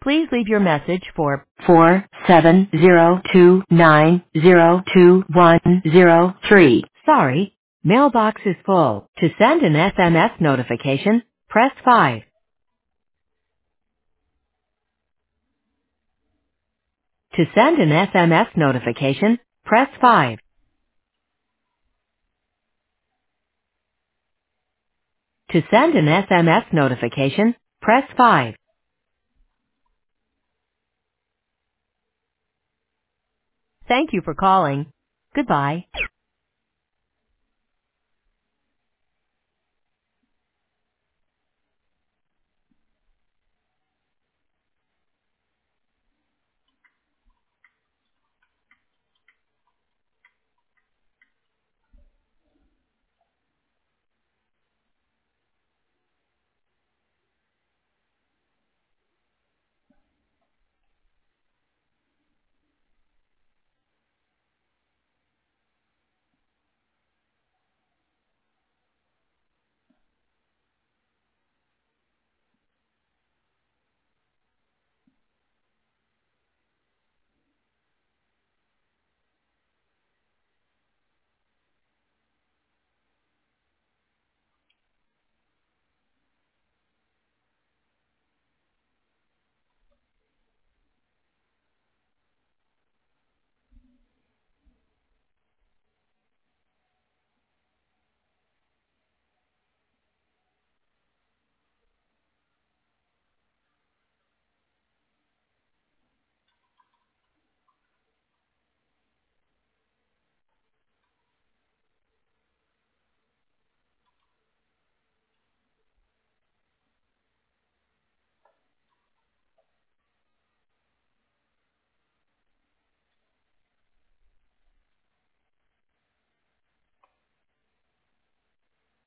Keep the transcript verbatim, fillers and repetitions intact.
Please leave your message for four seven zero two nine zero two one zero three. Sorry, mailbox is full. To send an S M S notification, press five. To send an S M S notification, press five. To send an S M S notification, press five. Thank you for calling. Goodbye.